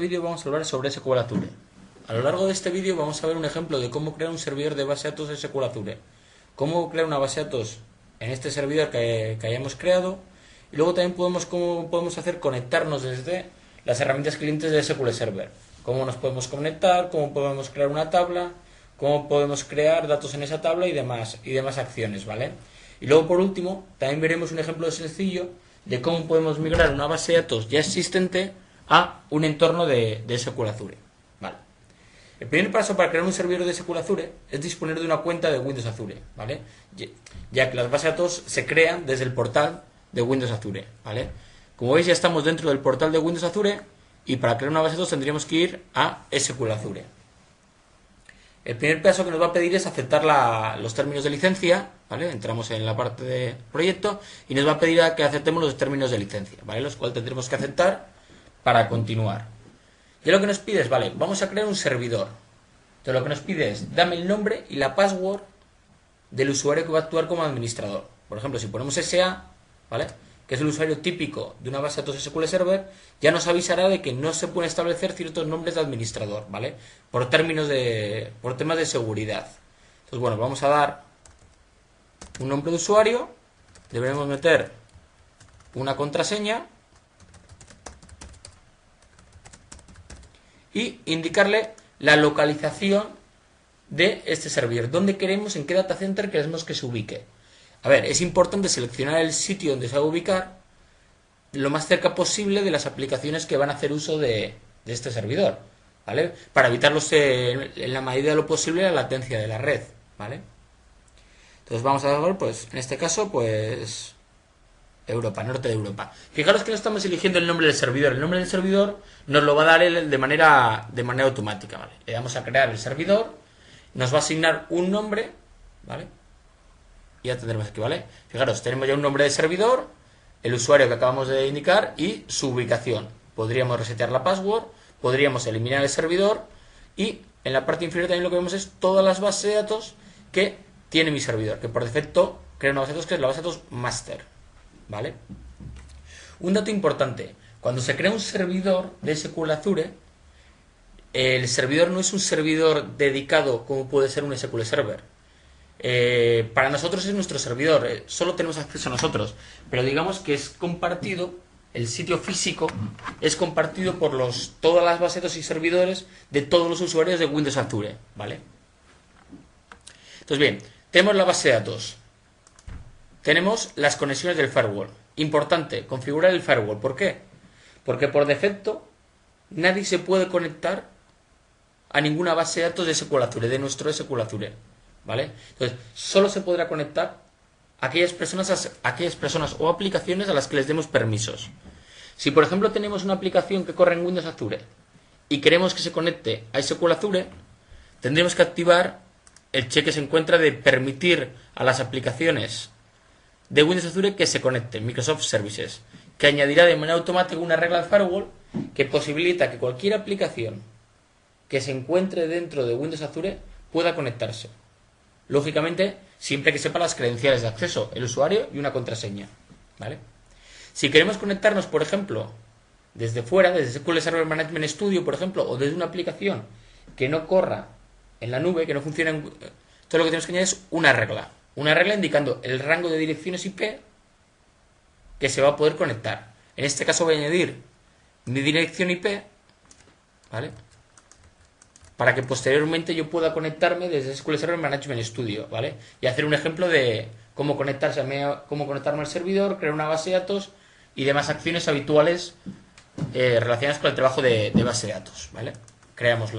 vídeo vamos a hablar sobre SQL Azure. A lo largo de este vídeo vamos a ver un ejemplo de cómo crear un servidor de base de datos SQL Azure, cómo crear una base de datos en este servidor que hayamos creado, y luego también cómo podemos hacer conectarnos desde las herramientas clientes de SQL Server, cómo nos podemos conectar, cómo podemos crear una tabla, cómo podemos crear datos en esa tabla y demás acciones, ¿vale? Y luego, por último, también veremos un ejemplo sencillo de cómo podemos migrar una base de datos ya existente a un entorno de SQL Azure. Vale. El primer paso para crear un servidor de SQL Azure es disponer de una cuenta de Windows Azure, ¿vale? Ya que las bases de datos se crean desde el portal de Windows Azure, ¿vale? Como veis, ya estamos dentro del portal de Windows Azure y para crear una base de datos tendríamos que ir a SQL Azure. El primer paso que nos va a pedir es aceptar los términos de licencia, ¿vale? Entramos en la parte de proyecto y nos va a pedir a que aceptemos los términos de licencia, ¿vale? Los cuales tendremos que aceptar para continuar. Y lo que nos pide es, vale, vamos a crear un servidor. Entonces lo que nos pide es, dame el nombre y la password del usuario que va a actuar como administrador. Por ejemplo, si ponemos SA, ¿vale?, que es el usuario típico de una base de datos SQL Server, ya nos avisará de que no se pueden establecer ciertos nombres de administrador, ¿vale? Por temas de seguridad. Entonces, bueno, vamos a dar un nombre de usuario, deberemos meter una contraseña y indicarle la localización de este servidor, dónde queremos, en qué data center queremos que se ubique. A ver, es importante seleccionar el sitio donde se va a ubicar lo más cerca posible de las aplicaciones que van a hacer uso de este servidor, ¿vale? Para evitar en la medida de lo posible la latencia de la red, ¿vale? Entonces vamos a ver, pues, en este caso, pues, Europa, norte de Europa. Fijaros que no estamos eligiendo el nombre del servidor. El nombre del servidor nos lo va a dar él de manera automática, ¿vale? Le damos a crear el servidor, nos va a asignar un nombre, ¿vale? Y ya tendremos aquí, ¿vale? Fijaros, tenemos ya un nombre de servidor, el usuario que acabamos de indicar y su ubicación. Podríamos resetear la password, podríamos eliminar el servidor y en la parte inferior también lo que vemos es todas las bases de datos que tiene mi servidor, que por defecto crea una base de datos que es la base de datos master, ¿vale? Un dato importante, cuando se crea un servidor de SQL Azure, el servidor no es un servidor dedicado como puede ser un SQL Server. Para nosotros es nuestro servidor, solo tenemos acceso a nosotros, pero digamos que es compartido, el sitio físico es compartido por todas las bases de datos y servidores de todos los usuarios de Windows Azure, ¿vale? Entonces bien, tenemos la base de datos, tenemos las conexiones del firewall. Importante, configurar el firewall. ¿Por qué? Porque por defecto nadie se puede conectar a ninguna base de datos de SQL Azure, de nuestro SQL Azure, ¿vale? Entonces, solo se podrá conectar a aquellas personas o aplicaciones a las que les demos permisos. Si, por ejemplo, tenemos una aplicación que corre en Windows Azure y queremos que se conecte a SQL Azure, tendremos que activar el check que se encuentra de permitir a las aplicaciones de Windows Azure que se conecten, Microsoft Services, que añadirá de manera automática una regla de firewall que posibilita que cualquier aplicación que se encuentre dentro de Windows Azure pueda conectarse. Lógicamente, siempre que sepa las credenciales de acceso, el usuario y una contraseña, ¿vale? Si queremos conectarnos, por ejemplo, desde fuera, desde SQL Server Management Studio, por ejemplo, o desde una aplicación que no corra en la nube, que no funcione todo lo que tenemos que añadir es una regla indicando el rango de direcciones IP que se va a poder conectar. En este caso voy a añadir mi dirección IP, ¿vale?, para que posteriormente yo pueda conectarme desde SQL Server Management Studio, ¿vale? Y hacer un ejemplo de cómo conectarme al servidor, crear una base de datos y demás acciones habituales relacionadas con el trabajo de base de datos, ¿vale? Creamos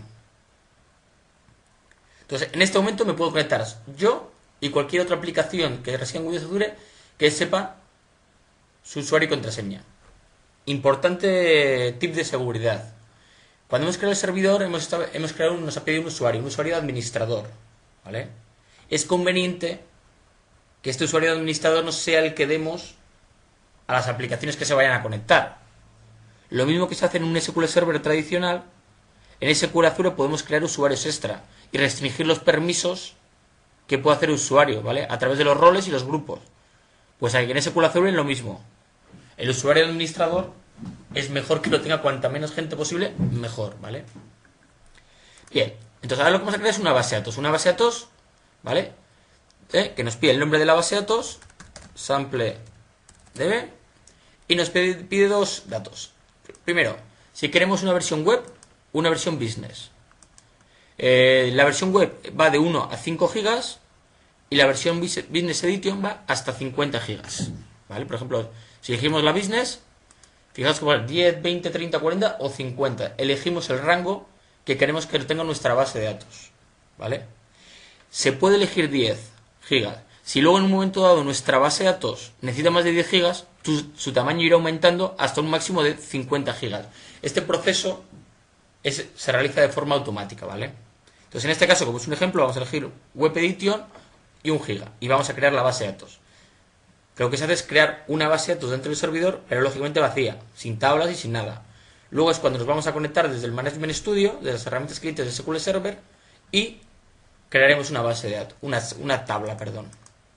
Entonces, en este momento me puedo conectar yo y cualquier otra aplicación que resida en Windows Azure que sepa su usuario y contraseña. Importante tip de seguridad. Cuando hemos creado el servidor, nos ha pedido un usuario de administrador, ¿vale? Es conveniente que este usuario de administrador no sea el que demos a las aplicaciones que se vayan a conectar. Lo mismo que se hace en un SQL Server tradicional, en SQL Azure podemos crear usuarios extra y restringir los permisos que puede hacer el usuario, ¿vale?, a través de los roles y los grupos. Pues aquí en SQL Azure es lo mismo. El usuario de administrador es mejor que lo tenga cuanta menos gente posible, mejor, ¿vale? Bien, entonces ahora lo que vamos a crear es una base de datos. Una base de datos, ¿vale? Que nos pide el nombre de la base de datos, sample db, y nos pide dos datos. Primero, si queremos una versión web, una versión business. La versión web va de 1 a 5 gigas y la versión business edition va hasta 50 gigas, ¿vale? Por ejemplo, si elegimos la business, fijaos que va 10, 20, 30, 40 o 50. Elegimos el rango que queremos que tenga nuestra base de datos, ¿vale? Se puede elegir 10 gigas. Si luego en un momento dado nuestra base de datos necesita más de 10 gigas, su tamaño irá aumentando hasta un máximo de 50 gigas. Este proceso se realiza de forma automática, ¿vale? Entonces en este caso, como es un ejemplo, vamos a elegir Web Edition y 1 giga y vamos a crear la base de datos. Lo que se hace es crear una base de datos dentro del servidor, pero lógicamente vacía, sin tablas y sin nada. Luego es cuando nos vamos a conectar desde el Management Studio, de las herramientas clientes de SQL Server, y crearemos una base de datos, una tabla, perdón.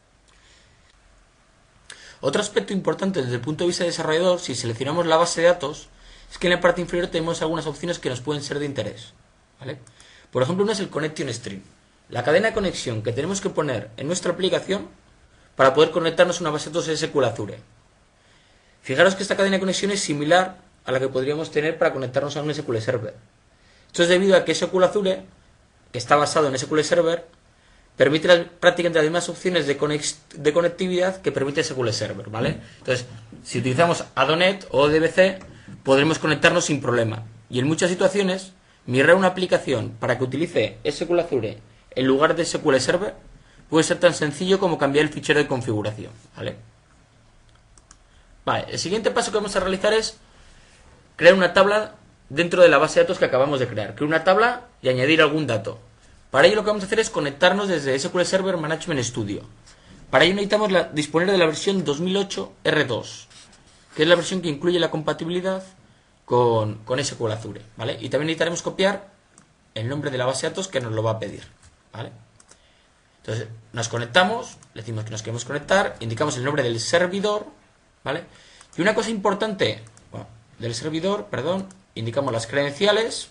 Otro aspecto importante desde el punto de vista de desarrollador, si seleccionamos la base de datos, es que en la parte inferior tenemos algunas opciones que nos pueden ser de interés, ¿vale? Por ejemplo, una es el Connection String, la cadena de conexión que tenemos que poner en nuestra aplicación para poder conectarnos a una base de datos SQL Azure. Fijaros que esta cadena de conexión es similar a la que podríamos tener para conectarnos a un SQL Server. Esto es debido a que SQL Azure, que está basado en SQL Server, permite prácticamente las mismas opciones de conectividad que permite SQL Server, ¿vale? Entonces, si utilizamos Adonet o ODBC, podremos conectarnos sin problema. Y en muchas situaciones, migrar una aplicación para que utilice SQL Azure en lugar de SQL Server puede ser tan sencillo como cambiar el fichero de configuración, ¿vale? Vale, el siguiente paso que vamos a realizar es crear una tabla dentro de la base de datos que acabamos de crear. Crear una tabla y añadir algún dato. Para ello lo que vamos a hacer es conectarnos desde SQL Server Management Studio. Para ello necesitamos disponer de la versión 2008 R2, que es la versión que incluye la compatibilidad con SQL Azure, ¿vale? Y también necesitaremos copiar el nombre de la base de datos que nos lo va a pedir, ¿vale? Entonces nos conectamos, le decimos que nos queremos conectar, indicamos el nombre del servidor, ¿vale? Y una cosa importante, bueno, del servidor, perdón, indicamos las credenciales.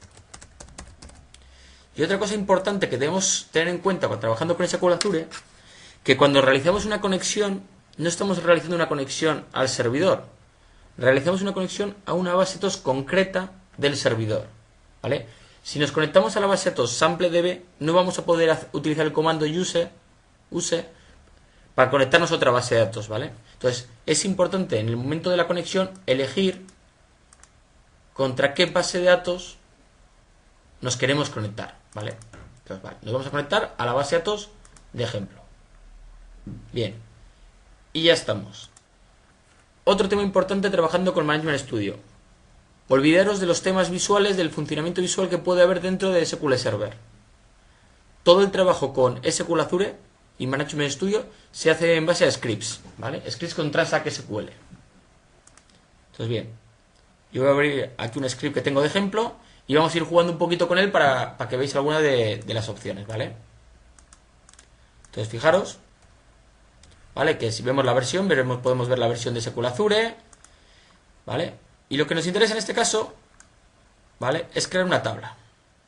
Y otra cosa importante que debemos tener en cuenta cuando trabajando con SQL Azure, que cuando realizamos una conexión, no estamos realizando una conexión al servidor, realizamos una conexión a una base de datos concreta del servidor, ¿vale? Si nos conectamos a la base de datos SampleDB, no vamos a poder utilizar el comando use para conectarnos a otra base de datos, ¿vale? Entonces, es importante en el momento de la conexión elegir contra qué base de datos nos queremos conectar, ¿vale? Entonces, vale, nos vamos a conectar a la base de datos de ejemplo. Bien, y ya estamos. Otro tema importante trabajando con Management Studio. Olvidaros de los temas visuales, del funcionamiento visual que puede haber dentro de SQL Server. Todo el trabajo con SQL Azure y Management Studio se hace en base a scripts, ¿vale? Scripts con Transact SQL. Entonces, bien, yo voy a abrir aquí un script que tengo de ejemplo y vamos a ir jugando un poquito con él para que veáis alguna de las opciones, ¿vale? Entonces, fijaros, ¿vale? Que si vemos la versión, podemos ver la versión de SQL Azure, ¿vale? Y lo que nos interesa en este caso, ¿vale?, es crear una tabla.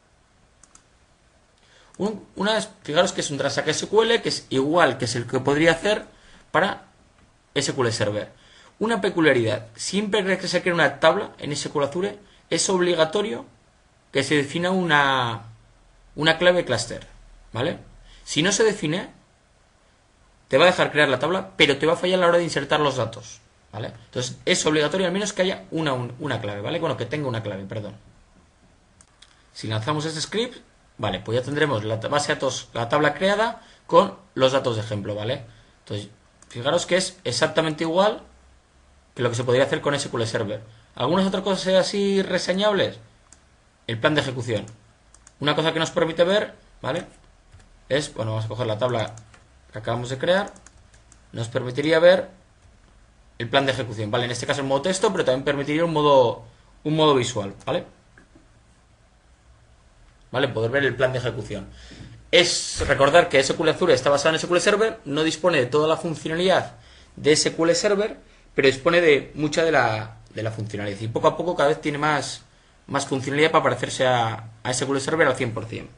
Fijaros que es un Transact SQL, que es igual que es el que podría hacer para SQL Server. Una peculiaridad, siempre que se crea una tabla en SQL Azure, es obligatorio que se defina una clave cluster, ¿vale? Si no se define, te va a dejar crear la tabla, pero te va a fallar a la hora de insertar los datos, ¿vale? Entonces es obligatorio al menos que haya una clave, ¿vale? Bueno, que tenga una clave, perdón. Si lanzamos este script, vale, pues ya tendremos la base de datos, la tabla creada con los datos de ejemplo, ¿vale? Entonces, fijaros que es exactamente igual que lo que se podría hacer con SQL Server. ¿Algunas otras cosas así reseñables? El plan de ejecución. Una cosa que nos permite ver, ¿vale?, es, bueno, vamos a coger la tabla que acabamos de crear, nos permitiría ver el plan de ejecución, ¿vale? En este caso en modo texto, pero también permitiría un modo visual, ¿vale? ¿Vale? Poder ver el plan de ejecución. Es recordar que SQL Azure está basado en SQL Server, no dispone de toda la funcionalidad de SQL Server, pero dispone de mucha de la de la funcionalidad. Y poco a poco cada vez tiene más funcionalidad para parecerse a SQL Server al 100%.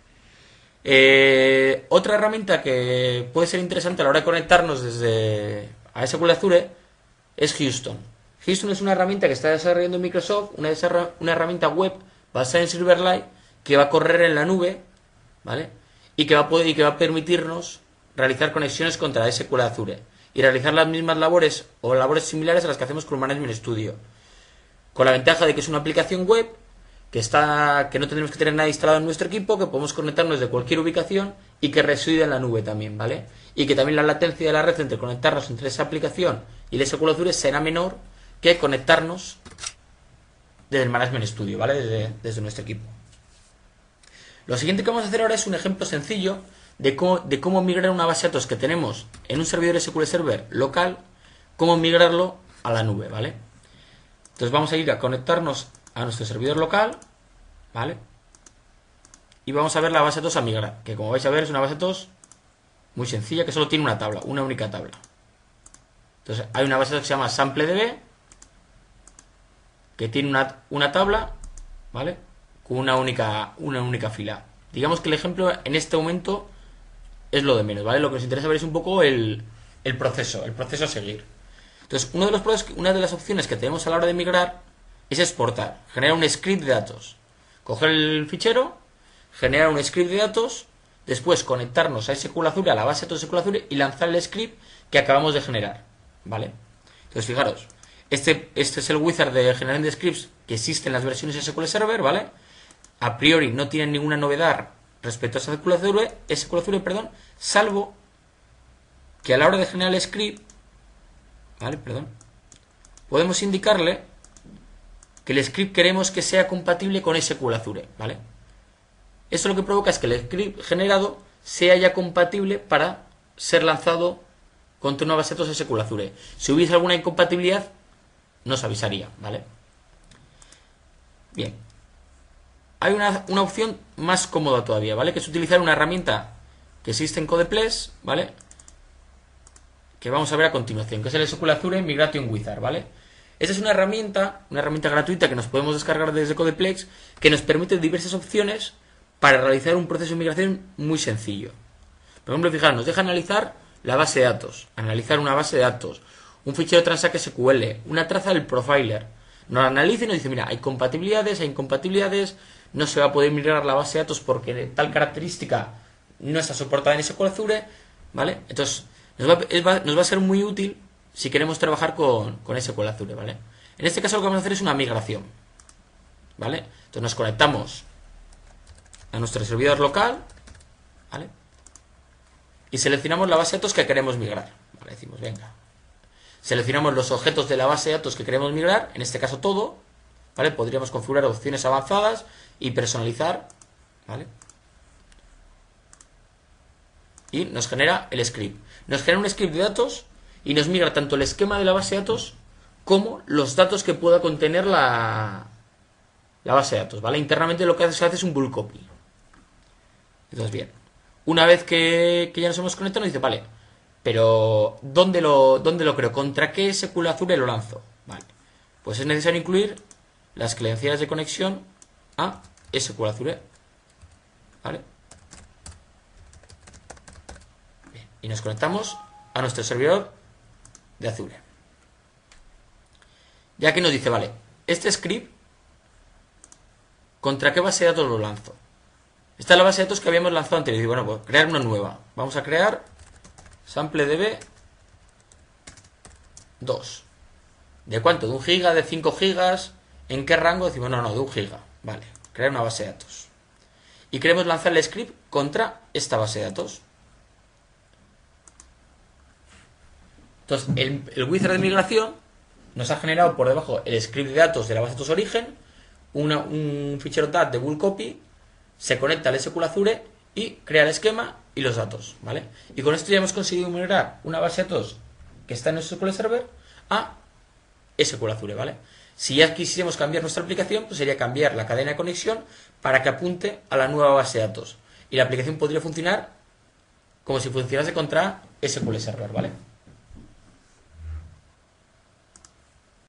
Otra herramienta que puede ser interesante a la hora de conectarnos desde a SQL Azure es Houston. Houston es una herramienta que está desarrollando Microsoft, una herramienta web basada en Silverlight que va a correr en la nube, ¿vale? Y que va a permitirnos realizar conexiones contra SQL Azure y realizar las mismas labores o labores similares a las que hacemos con Management Studio, con la ventaja de que es una aplicación web que no tenemos que tener nada instalado en nuestro equipo, que podemos conectarnos de cualquier ubicación y que reside en la nube también, ¿vale? Y que también la latencia de la red entre conectarnos entre esa aplicación y el SQL Azure será menor que conectarnos desde el Management Studio, ¿vale? Desde nuestro equipo. Lo siguiente que vamos a hacer ahora es un ejemplo sencillo de cómo migrar una base de datos que tenemos en un servidor SQL Server local, cómo migrarlo a la nube, ¿vale? Entonces vamos a ir a conectarnos a nuestro servidor local, ¿vale? Y vamos a ver la base de datos a migrar, que como vais a ver es una base de datos muy sencilla que solo tiene una tabla, una única tabla. Entonces hay una base de datos que se llama SampleDB, que tiene una tabla, ¿vale? Con una única fila. Digamos que el ejemplo en este momento es lo de menos, ¿vale? Lo que nos interesa ver es un poco el proceso a seguir. Entonces, una de las opciones que tenemos a la hora de migrar es exportar, generar un script de datos. Coger el fichero, generar un script de datos, después conectarnos a SQL Azure, a la base de datos de SQL Azure y lanzar el script que acabamos de generar, ¿vale? Entonces, fijaros, este es el wizard de generación de scripts que existe en las versiones de SQL Server, ¿vale? A priori no tienen ninguna novedad respecto a SQL Azure, salvo que a la hora de generar el script, ¿vale? Podemos indicarle que el script queremos que sea compatible con SQL Azure, ¿vale? Esto lo que provoca es que el script generado sea ya compatible para ser lanzado contra una base de datos SQL Azure. Si hubiese alguna incompatibilidad, nos avisaría, ¿vale? Bien. Hay una opción más cómoda todavía, ¿vale? Que es utilizar una herramienta que existe en Codeplex, ¿vale? Que vamos a ver a continuación, que es el SQL Azure Migration Wizard, ¿vale? Esta es una herramienta gratuita que nos podemos descargar desde Codeplex, que nos permite diversas opciones para realizar un proceso de migración muy sencillo. Por ejemplo, fijaros, nos deja analizar la base de datos, analizar una base de datos, un fichero Transact SQL, una traza del profiler. Nos analiza y nos dice, mira, hay compatibilidades, no se va a poder migrar la base de datos porque tal característica no está soportada en SQL Azure, ¿vale? Entonces, nos va a ser muy útil si queremos trabajar con SQL Azure, ¿vale? En este caso lo que vamos a hacer es una migración, ¿vale? Entonces nos conectamos a nuestro servidor local, ¿vale? Y seleccionamos la base de datos que queremos migrar, ¿vale? Decimos, venga. Seleccionamos los objetos de la base de datos que queremos migrar, en este caso todo, ¿vale? Podríamos configurar opciones avanzadas y personalizar, ¿vale? Y nos genera el script. Nos genera un script de datos y nos migra tanto el esquema de la base de datos como los datos que pueda contener la base de datos, ¿vale? Internamente lo que se hace es un bulk copy. Entonces, bien. Una vez que ya nos hemos conectado, nos dice, vale, pero ¿dónde lo creo? ¿Contra qué SQL Azure lo lanzo? Vale. Pues es necesario incluir las credenciales de conexión a SQL Azure, ¿vale? Bien. Y nos conectamos a nuestro servidor de Azure. Ya que nos dice, vale, este script, ¿contra qué base de datos lo lanzo? Esta es la base de datos que habíamos lanzado antes. Y digo, bueno, pues crear una nueva. Vamos a crear SampleDB 2. ¿De cuánto? ¿De 1 giga? ¿De 5 gigas? ¿En qué rango? Decimos, no, de 1 giga. Vale, crear una base de datos. Y queremos lanzar el script contra esta base de datos. Entonces, el wizard de migración nos ha generado por debajo el script de datos de la base de datos origen, un fichero DAT de bulk copy, se conecta al SQL Azure y crea el esquema y los datos, ¿vale? Y con esto ya hemos conseguido migrar una base de datos que está en el SQL Server a SQL Azure, ¿vale? Si ya quisiéramos cambiar nuestra aplicación, pues sería cambiar la cadena de conexión para que apunte a la nueva base de datos. Y la aplicación podría funcionar como si funcionase contra SQL Server, ¿vale?